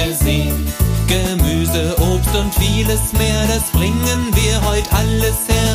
gesehen. Gemüse, Obst und vieles mehr, das bringen wir heute alles her.